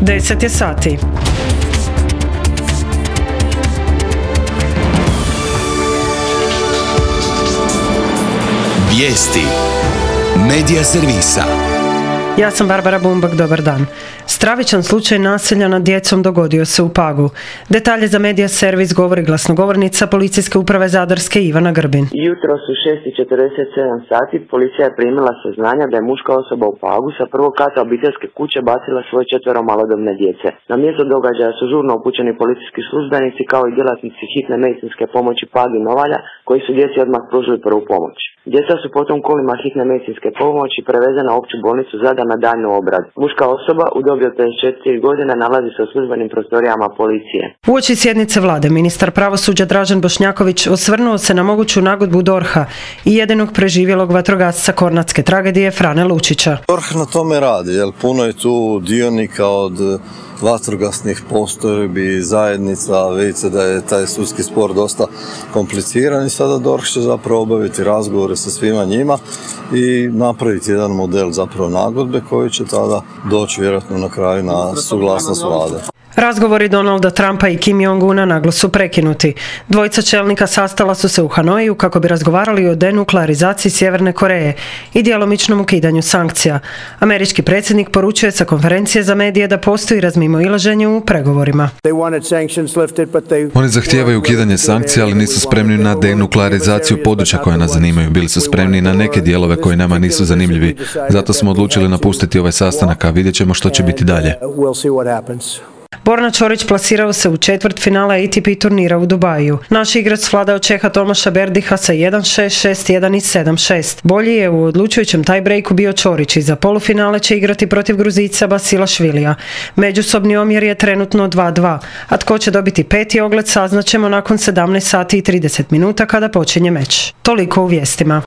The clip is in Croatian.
10 je sati. Vijesti Medija servisa. Ja sam Barbara Bumbak, dobar dan. Stravičan slučaj nasilja nad djecom dogodio se u Pagu. Detalje za Medija servis govori glasnogovornica Policijske uprave Zadarske Ivana Grbin. Jutros u 6:47 sati policija je primila saznanja da je muška osoba u Pagu sa prvog kata obiteljske kuće bacila svoje 4 malodobne djece. Na mjesto događaja su žurno upućeni policijski službenici kao i djelatnici hitne medicinske pomoći Pag i Novalja koji su djeci odmah pružili prvu pomoć. Djeca su potom kolima hitne medicinske pomoći prevezena u opću bolnicu Zadar na daljnju obradu. Muška osoba u dobi od 54 godine nalazi se u službenim prostorijama policije. Uoči sjednice vlade, ministar pravosuđa Dražen Bošnjaković osvrnuo se na moguću nagodbu DORH-a i jedinog preživjelog vatrogasca kornatske tragedije Frane Lučića. DORH na tome radi, jer puno je tu dionika od vatrogasnih postrojbi, zajednica, vidite da je taj sudski spor dosta kompliciran i sada DORH će zapravo obaviti razgovore sa svima njima i napraviti jedan model zapravo nagodbe koji će tada doći vjerojatno na kraju na suglasnost vlade. Razgovori Donalda Trumpa i Kim Jong-una naglo su prekinuti. Dvojica čelnika sastala su se u Hanoiju kako bi razgovarali o denuklearizaciji Sjeverne Koreje i djelomičnom ukidanju sankcija. Američki predsjednik poručuje sa konferencije za medije da postoji razmimoilaženje u pregovorima. Oni zahtijevaju ukidanje sankcija, ali nisu spremni na denuklearizaciju područja koja nas zanimaju. Bili su spremni na neke dijelove koji nama nisu zanimljivi. Zato smo odlučili napustiti ovaj sastanak, a vidjet ćemo što će biti dalje. Borna Ćorić plasirao se u četvrtfinale ATP turnira u Dubaju. Naš igrač svladao Čeha Tomaša Berdiha sa 1-6, 6-1 i 7-6. Bolji je u odlučujućem tiebreaku bio Ćorić i za polufinale će igrati protiv Gruzica Basilašvilija. Međusobni omjer je trenutno 2-2, a tko će dobiti peti ogled saznaćemo nakon 17 sati i 30 minuta kada počinje meč. Toliko u vijestima.